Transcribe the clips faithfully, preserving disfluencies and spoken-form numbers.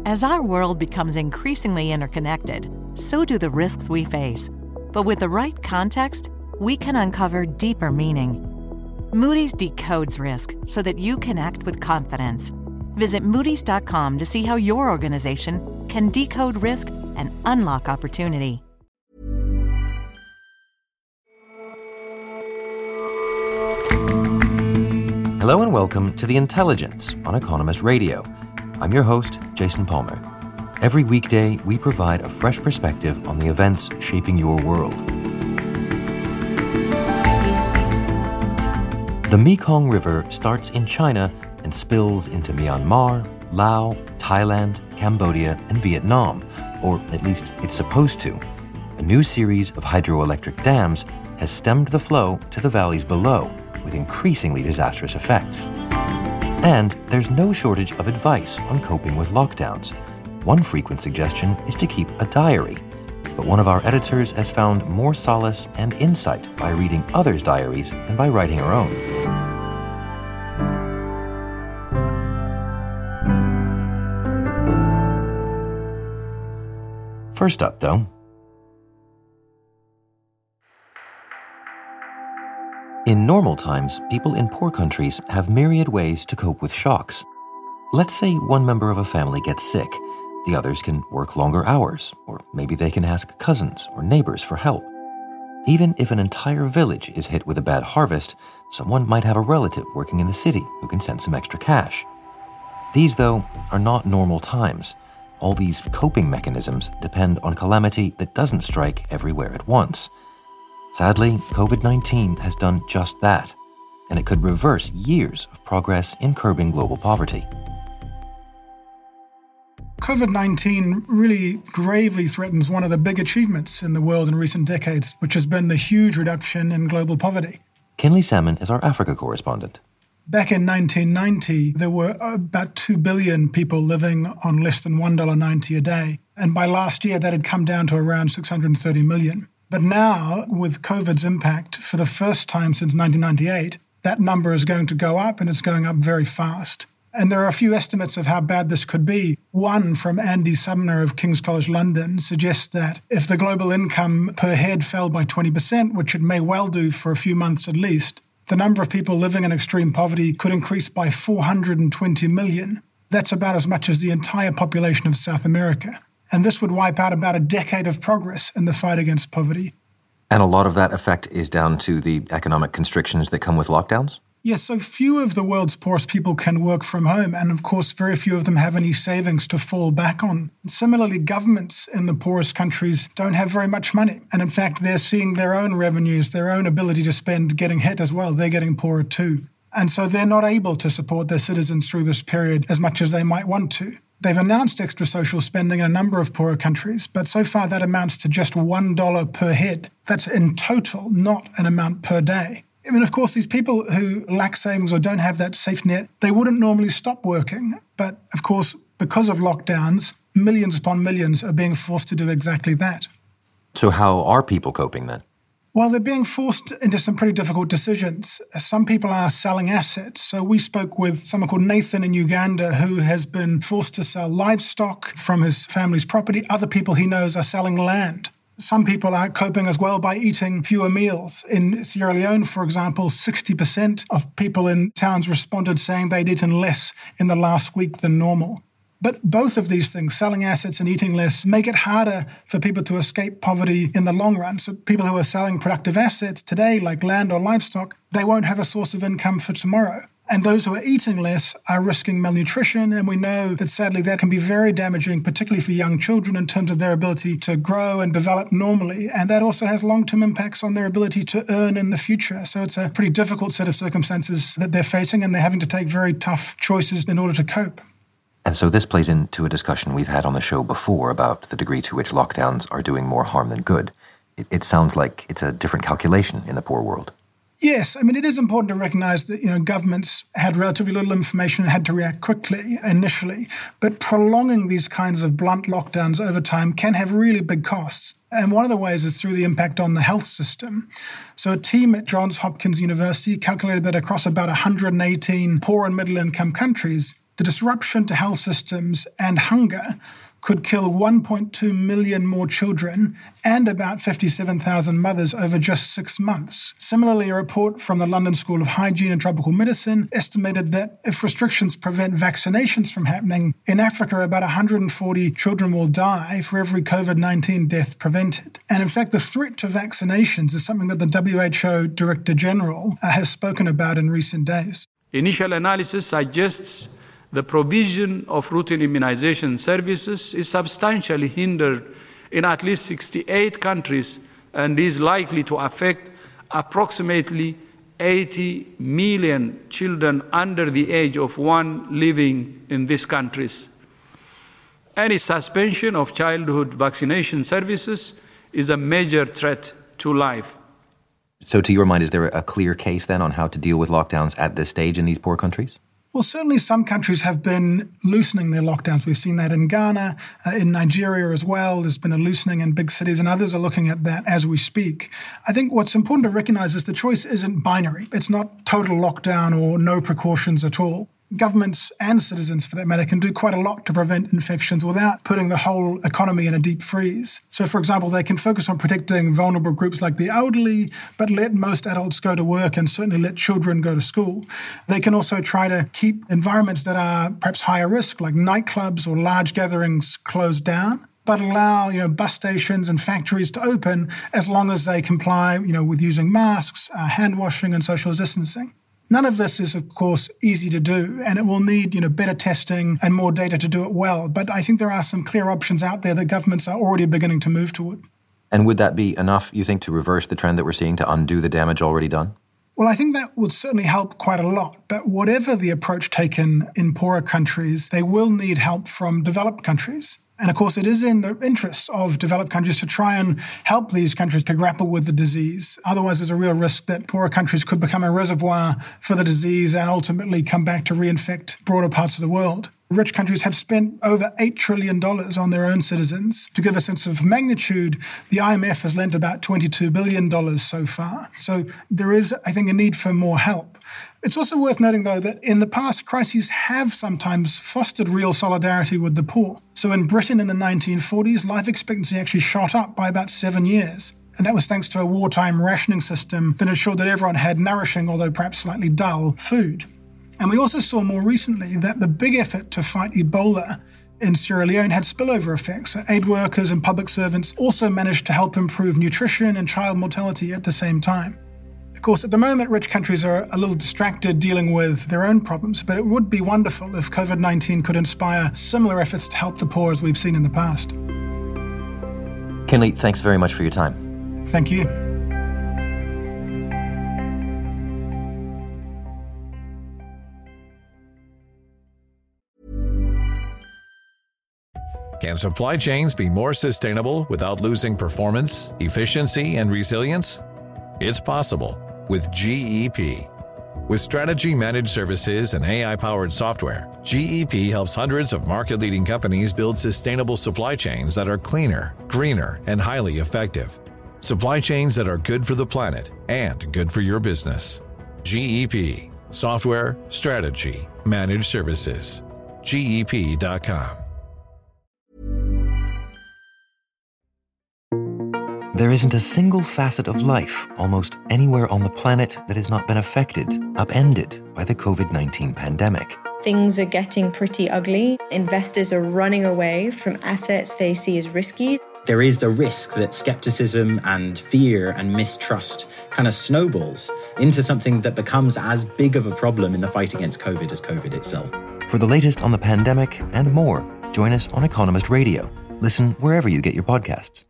As our world becomes increasingly interconnected, so do the risks we face. But with the right context, we can uncover deeper meaning. Moody's decodes risk so that you can act with confidence. Visit Moody's dot com to see how your organization can decode risk and unlock opportunity. Hello and welcome to The Intelligence on Economist Radio. I'm your host, Jason Palmer. Every weekday, we provide a fresh perspective on the events shaping your world. The Mekong River starts in China and spills into Myanmar, Laos, Thailand, Cambodia, and Vietnam, or at least it's supposed to. A new series of hydroelectric dams has stemmed the flow to the valleys below, with increasingly disastrous effects. And there's no shortage of advice on coping with lockdowns. One frequent suggestion is to keep a diary. But one of our editors has found more solace and insight by reading others' diaries than by writing her own. First up, though. In normal times, people in poor countries have myriad ways to cope with shocks. Let's say one member of a family gets sick. The others can work longer hours, or maybe they can ask cousins or neighbors for help. Even if an entire village is hit with a bad harvest, someone might have a relative working in the city who can send some extra cash. These, though, are not normal times. All these coping mechanisms depend on calamity that doesn't strike everywhere at once. Sadly, covid nineteen has done just that, and it could reverse years of progress in curbing global poverty. covid nineteen really gravely threatens one of the big achievements in the world in recent decades, which has been the huge reduction in global poverty. Kinley Salmon is our Africa correspondent. Back in nineteen ninety, there were about two billion people living on less than one dollar ninety a day. And by last year, that had come down to around six hundred thirty million. But now, with COVID's impact, for the first time since nineteen ninety-eight, that number is going to go up, and it's going up very fast. And there are a few estimates of how bad this could be. One from Andy Sumner of King's College London suggests that if the global income per head fell by twenty percent, which it may well do for a few months at least, the number of people living in extreme poverty could increase by four hundred twenty million. That's about as much as the entire population of South America. And this would wipe out about a decade of progress in the fight against poverty. And a lot of that effect is down to the economic constrictions that come with lockdowns? Yes, so few of the world's poorest people can work from home, and of course very few of them have any savings to fall back on. Similarly, governments in the poorest countries don't have very much money, and in fact they're seeing their own revenues, their own ability to spend getting hit as well. They're getting poorer too. And so they're not able to support their citizens through this period as much as they might want to. They've announced extra social spending in a number of poorer countries, but so far that amounts to just one dollar per head. That's in total, not an amount per day. I mean, of course, these people who lack savings or don't have that safe net, they wouldn't normally stop working. But, of course, because of lockdowns, millions upon millions are being forced to do exactly that. So how are people coping then? Well, they're being forced into some pretty difficult decisions. Some people are selling assets. So we spoke with someone called Nathan in Uganda who has been forced to sell livestock from his family's property. Other people he knows are selling land. Some people are coping as well by eating fewer meals. In Sierra Leone, for example, sixty percent of people in towns responded saying they'd eaten less in the last week than normal. But both of these things, selling assets and eating less, make it harder for people to escape poverty in the long run. So people who are selling productive assets today, like land or livestock, they won't have a source of income for tomorrow. And those who are eating less are risking malnutrition, and we know that sadly that can be very damaging, particularly for young children in terms of their ability to grow and develop normally. And that also has long-term impacts on their ability to earn in the future. So it's a pretty difficult set of circumstances that they're facing, and they're having to take very tough choices in order to cope. And so this plays into a discussion we've had on the show before about the degree to which lockdowns are doing more harm than good. It, it sounds like it's a different calculation in the poor world. Yes, I mean, it is important to recognize that, you know, governments had relatively little information and had to react quickly initially. But prolonging these kinds of blunt lockdowns over time can have really big costs. And one of the ways is through the impact on the health system. So a team at Johns Hopkins University calculated that across about one hundred eighteen poor and middle-income countries, The disruption to health systems and hunger could kill one point two million more children and about fifty-seven thousand mothers over just six months. Similarly, a report from the London School of Hygiene and Tropical Medicine estimated that if restrictions prevent vaccinations from happening, in Africa about one hundred forty children will die for every covid nineteen death prevented. And in fact, the threat to vaccinations is something that the W H O Director General uh, has spoken about in recent days. Initial analysis suggests the provision of routine immunization services is substantially hindered in at least sixty-eight countries and is likely to affect approximately eighty million children under the age of one living in these countries. Any suspension of childhood vaccination services is a major threat to life. So to your mind, is there a clear case then on how to deal with lockdowns at this stage in these poor countries? Well, certainly some countries have been loosening their lockdowns. We've seen that in Ghana, uh, in Nigeria as well. There's been a loosening in big cities, and others are looking at that as we speak. I think what's important to recognize is the choice isn't binary. It's not total lockdown or no precautions at all. Governments and citizens, for that matter, can do quite a lot to prevent infections without putting the whole economy in a deep freeze. So, for example, they can focus on protecting vulnerable groups like the elderly, but let most adults go to work and certainly let children go to school. They can also try to keep environments that are perhaps higher risk, like nightclubs or large gatherings, closed down, but allow, you know, bus stations and factories to open as long as they comply, you know, with using masks, uh, hand washing and social distancing. None of this is, of course, easy to do, and it will need, you know, better testing and more data to do it well. But I think there are some clear options out there that governments are already beginning to move toward. And would that be enough, you think, to reverse the trend that we're seeing, to undo the damage already done? Well, I think that would certainly help quite a lot. But whatever the approach taken in poorer countries, they will need help from developed countries. And of course, it is in the interests of developed countries to try and help these countries to grapple with the disease. Otherwise, there's a real risk that poorer countries could become a reservoir for the disease and ultimately come back to reinfect broader parts of the world. Rich countries have spent over eight trillion dollars on their own citizens. To give a sense of magnitude, the I M F has lent about twenty-two billion dollars so far. So there is, I think, a need for more help. It's also worth noting, though, that in the past, crises have sometimes fostered real solidarity with the poor. So in Britain in the nineteen forties, life expectancy actually shot up by about seven years. And that was thanks to a wartime rationing system that ensured that everyone had nourishing, although perhaps slightly dull, food. And we also saw more recently that the big effort to fight Ebola in Sierra Leone had spillover effects. So aid workers and public servants also managed to help improve nutrition and child mortality at the same time. Of course, at the moment, rich countries are a little distracted dealing with their own problems, but it would be wonderful if covid nineteen could inspire similar efforts to help the poor as we've seen in the past. Kinley, thanks very much for your time. Thank you. Can supply chains be more sustainable without losing performance, efficiency, and resilience? It's possible with G E P. With strategy managed services and A I-powered software, G E P helps hundreds of market-leading companies build sustainable supply chains that are cleaner, greener, and highly effective. Supply chains that are good for the planet and good for your business. G E P. Software, strategy, managed services. G E P dot com. There isn't a single facet of life almost anywhere on the planet that has not been affected, upended by the covid nineteen pandemic. Things are getting pretty ugly. Investors are running away from assets they see as risky. There is a risk that skepticism and fear and mistrust kind of snowballs into something that becomes as big of a problem in the fight against COVID as COVID itself. For the latest on the pandemic and more, join us on Economist Radio. Listen wherever you get your podcasts.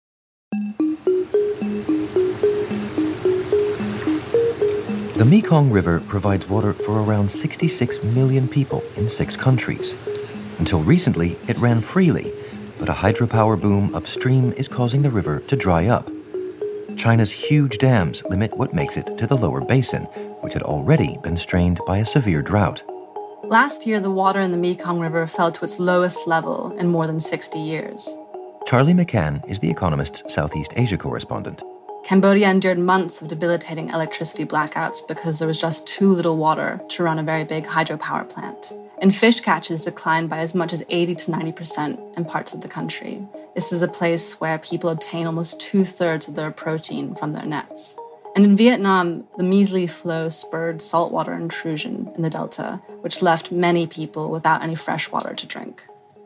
The Mekong River provides water for around sixty-six million people in six countries. Until recently, it ran freely, but a hydropower boom upstream is causing the river to dry up. China's huge dams limit what makes it to the lower basin, which had already been strained by a severe drought. Last year, the water in the Mekong River fell to its lowest level in more than sixty years. Charlie McCann is The Economist's Southeast Asia correspondent. Cambodia endured months of debilitating electricity blackouts because there was just too little water to run a very big hydropower plant. and fish catches declined by as much as eighty to ninety percent in parts of the country. This is a place where people obtain almost two-thirds of their protein from their nets. And in Vietnam, the measly flow spurred saltwater intrusion in the delta, which left many people without any fresh water to drink.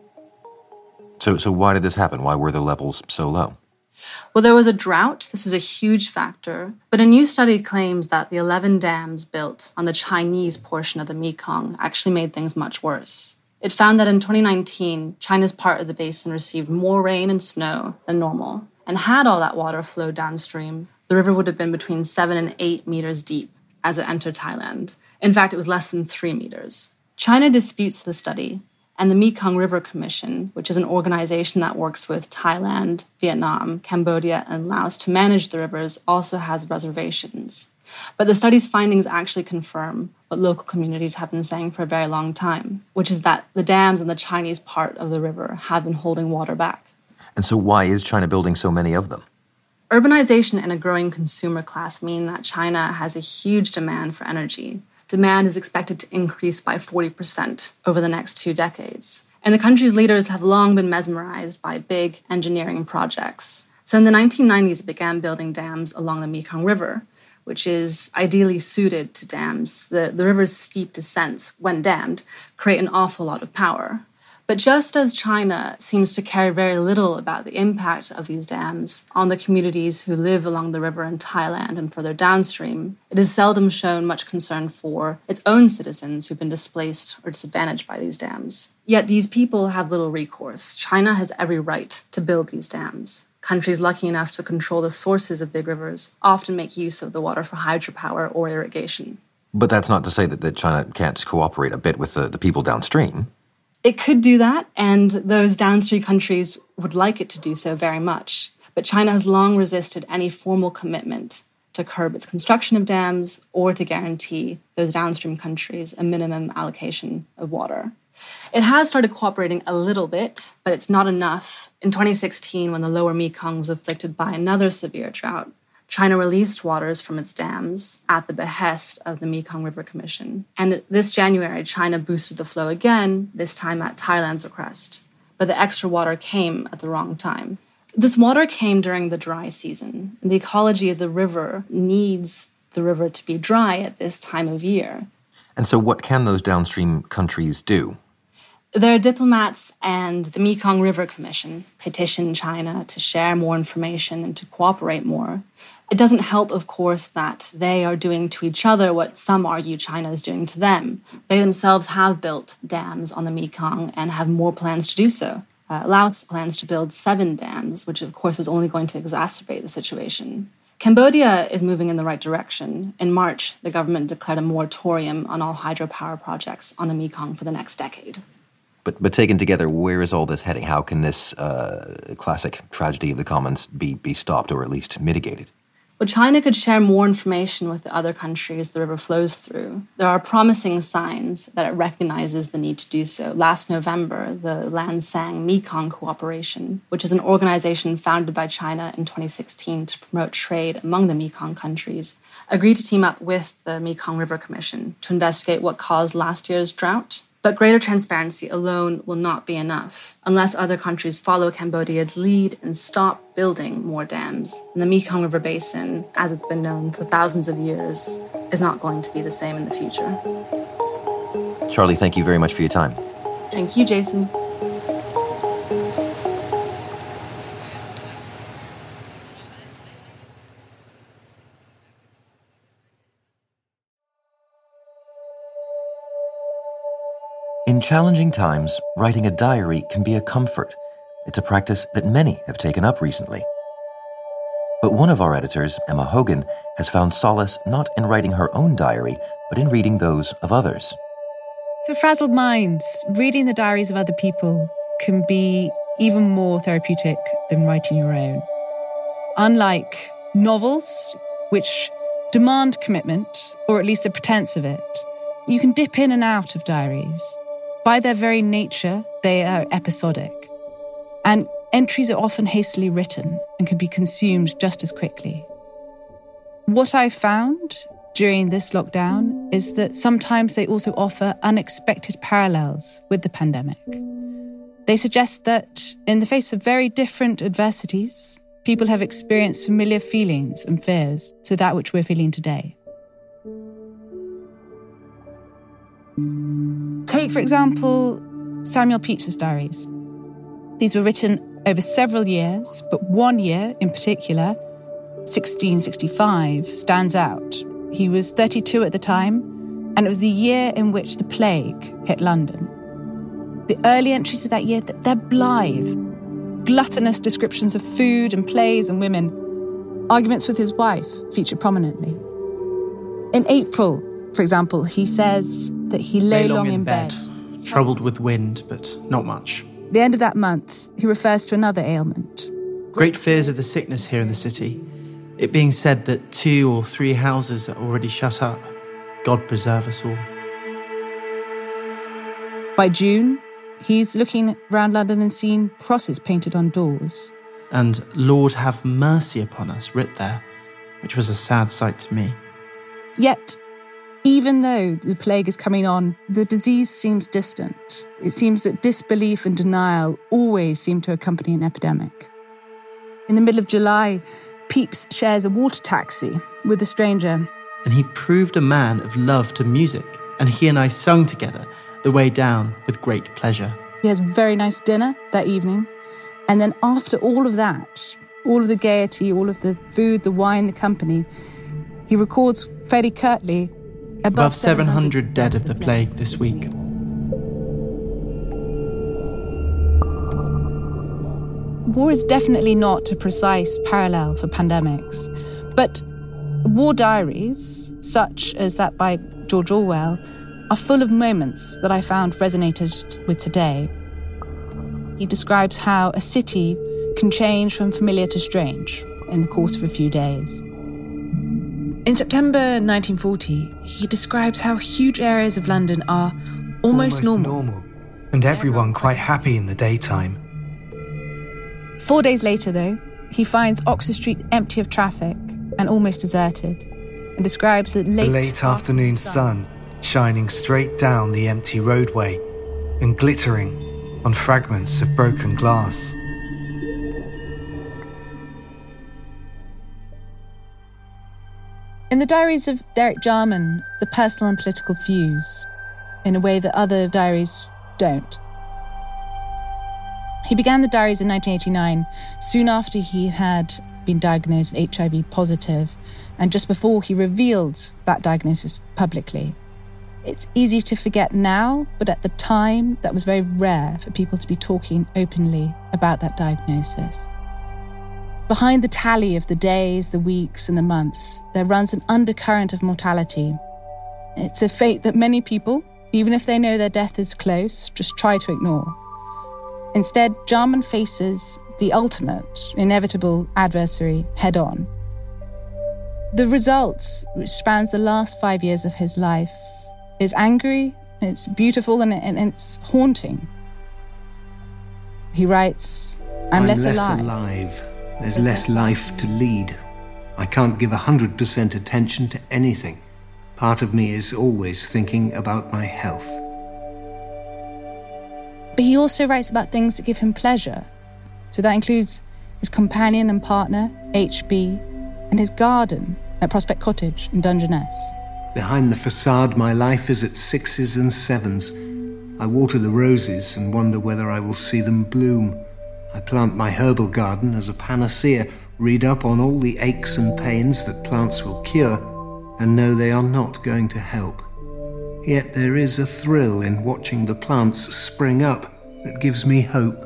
So, so why did this happen? Why were the levels so low? Well, there was a drought. This was a huge factor. But a new study claims that the eleven dams built on the Chinese portion of the Mekong actually made things much worse. It found that in twenty nineteen, China's part of the basin received more rain and snow than normal. And had all that water flowed downstream, the river would have been between seven and eight meters deep as it entered Thailand. In fact, it was less than three meters. China disputes the study, and the Mekong River Commission, which is an organization that works with Thailand, Vietnam, Cambodia, and Laos to manage the rivers, also has reservations. But the study's findings actually confirm what local communities have been saying for a very long time, which is that the dams in the Chinese part of the river have been holding water back. And so why is China building so many of them? Urbanization and a growing consumer class mean that China has a huge demand for energy. Demand is expected to increase by forty percent over the next two decades. And the country's leaders have long been mesmerized by big engineering projects. So in the nineteen nineties, it began building dams along the Mekong River, which is ideally suited to dams. The, the river's steep descents, when dammed, create an awful lot of power. But just as China seems to care very little about the impact of these dams on the communities who live along the river in Thailand and further downstream, it has seldom shown much concern for its own citizens who've been displaced or disadvantaged by these dams. Yet these people have little recourse. China has every right to build these dams. Countries lucky enough to control the sources of big rivers often make use of the water for hydropower or irrigation. But that's not to say that, that China can't cooperate a bit with the, the people downstream. It could do that, and those downstream countries would like it to do so very much. But China has long resisted any formal commitment to curb its construction of dams or to guarantee those downstream countries a minimum allocation of water. It has started cooperating a little bit, but it's not enough. In twenty sixteen, when the lower Mekong was afflicted by another severe drought, China released waters from its dams at the behest of the Mekong River Commission. And this January, China boosted the flow again, this time at Thailand's request. But the extra water came at the wrong time. This water came during the dry season. The ecology of the river needs the river to be dry at this time of year. And so what can those downstream countries do? Their diplomats and the Mekong River Commission petitioned China to share more information and to cooperate more. It doesn't help, of course, that they are doing to each other what some argue China is doing to them. They themselves have built dams on the Mekong and have more plans to do so. Uh, Laos plans to build seven dams, which of course is only going to exacerbate the situation. Cambodia is moving in the right direction. In March, the government declared a moratorium on all hydropower projects on the Mekong for the next decade. But but taken together, where is all this heading? How can this uh, classic tragedy of the commons be, be stopped or at least mitigated? Well, China could share more information with the other countries the river flows through. There are promising signs that it recognizes the need to do so. Last November, the Lansang Mekong Cooperation, which is an organization founded by China in twenty sixteen to promote trade among the Mekong countries, agreed to team up with the Mekong River Commission to investigate what caused last year's drought. But greater transparency alone will not be enough unless other countries follow Cambodia's lead and stop building more dams. And the Mekong River Basin, as it's been known for thousands of years, is not going to be the same in the future. Charlie, thank you very much for your time. Thank you, Jason. In challenging times, writing a diary can be a comfort. It's a practice that many have taken up recently. But one of our editors, Emma Hogan, has found solace not in writing her own diary, but in reading those of others. For frazzled minds, reading the diaries of other people can be even more therapeutic than writing your own. Unlike novels, which demand commitment, or at least the pretense of it, you can dip in and out of diaries. By their very nature, they are episodic. And entries are often hastily written and can be consumed just as quickly. What I found during this lockdown is that sometimes they also offer unexpected parallels with the pandemic. They suggest that in the face of very different adversities, people have experienced familiar feelings and fears to that which we're feeling today. Take, for example, Samuel Pepys's diaries. These were written over several years, but one year in particular, sixteen sixty-five, stands out. He was thirty-two at the time, and it was the year in which the plague hit London. The early entries of that year, they're blithe, gluttonous descriptions of food and plays and women. Arguments with his wife feature prominently. In April, for example, he says that he lay, lay long, long in, in bed. bed, troubled with wind, but not much. The end of that month, he refers to another ailment. Great fears of the sickness here in the city. It being said that two or three houses are already shut up. God preserve us all. By June, he's looking around London and seeing crosses painted on doors. And Lord have mercy upon us writ there, which was a sad sight to me. Yet, even though the plague is coming on, the disease seems distant. It seems that disbelief and denial always seem to accompany an epidemic. In the middle of July, Pepys shares a water taxi with a stranger. And he proved a man of love to music, and he and I sung together the way down with great pleasure. He has a very nice dinner that evening, and then after all of that, all of the gaiety, all of the food, the wine, the company, he records fairly curtly, above, above seven hundred dead of the plague this week. War is definitely not a precise parallel for pandemics, but war diaries, such as that by George Orwell, are full of moments that I found resonated with today. He describes how a city can change from familiar to strange in the course of a few days. In September nineteen forty, he describes how huge areas of London are almost, almost normal. normal, and everyone quite happy in the daytime. Four days later, though, he finds Oxford Street empty of traffic and almost deserted, and describes the late, the late afternoon sun shining straight down the empty roadway and glittering on fragments of broken glass. In the diaries of Derek Jarman, the personal and political fuse in a way that other diaries don't. He began the diaries in nineteen eighty-nine, soon after he had been diagnosed H I V positive, and just before he revealed that diagnosis publicly. It's easy to forget now, but at the time, that was very rare for people to be talking openly about that diagnosis. Behind the tally of the days, the weeks, and the months, there runs an undercurrent of mortality. It's a fate that many people, even if they know their death is close, just try to ignore. Instead, Jarman faces the ultimate, inevitable adversary head-on. The results, which spans the last five years of his life, is angry, it's beautiful, and, and it's haunting. He writes, I'm, I'm less, less alive. alive. There's less life to lead. I can't give one hundred percent attention to anything. Part of me is always thinking about my health. But he also writes about things that give him pleasure. So that includes his companion and partner, H B, and his garden at Prospect Cottage in Dungeness. Behind the facade, my life is at sixes and sevens. I water the roses and wonder whether I will see them bloom. I plant my herbal garden as a panacea, read up on all the aches and pains that plants will cure, and know they are not going to help. Yet there is a thrill in watching the plants spring up that gives me hope.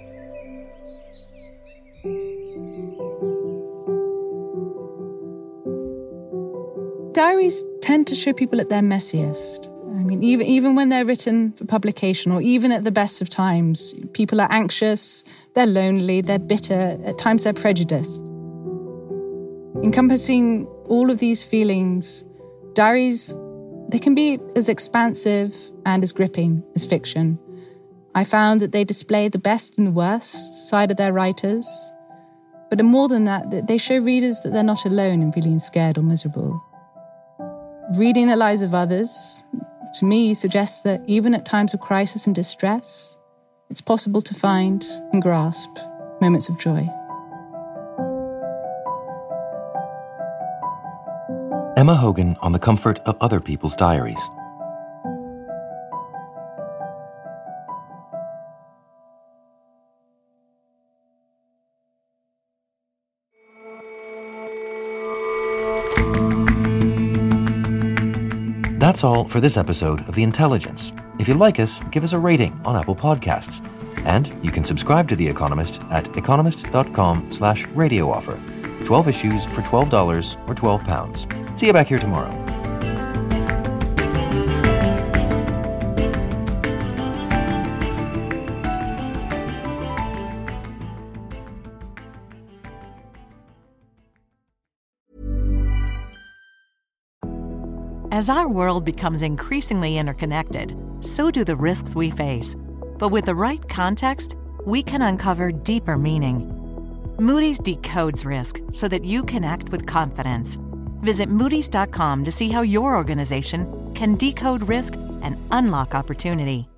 Diaries tend to show people at their messiest. I mean, even even when they're written for publication, or even at the best of times, people are anxious, they're lonely, they're bitter, at times they're prejudiced. Encompassing all of these feelings, diaries, they can be as expansive and as gripping as fiction. I found that they display the best and the worst side of their writers, but more than that, they show readers that they're not alone in feeling scared or miserable. Reading the lives of others, to me, suggests that even at times of crisis and distress, it's possible to find and grasp moments of joy. Emma Hogan on the comfort of other people's diaries. That's all for this episode of The Intelligence. If you like us, give us a rating on Apple Podcasts. And you can subscribe to The Economist at economist.com slash radio offer. twelve issues for twelve dollars or twelve pounds. See you back here tomorrow. As our world becomes increasingly interconnected, so do the risks we face. But with the right context, we can uncover deeper meaning. Moody's decodes risk so that you can act with confidence. Visit Moody's dot com to see how your organization can decode risk and unlock opportunity.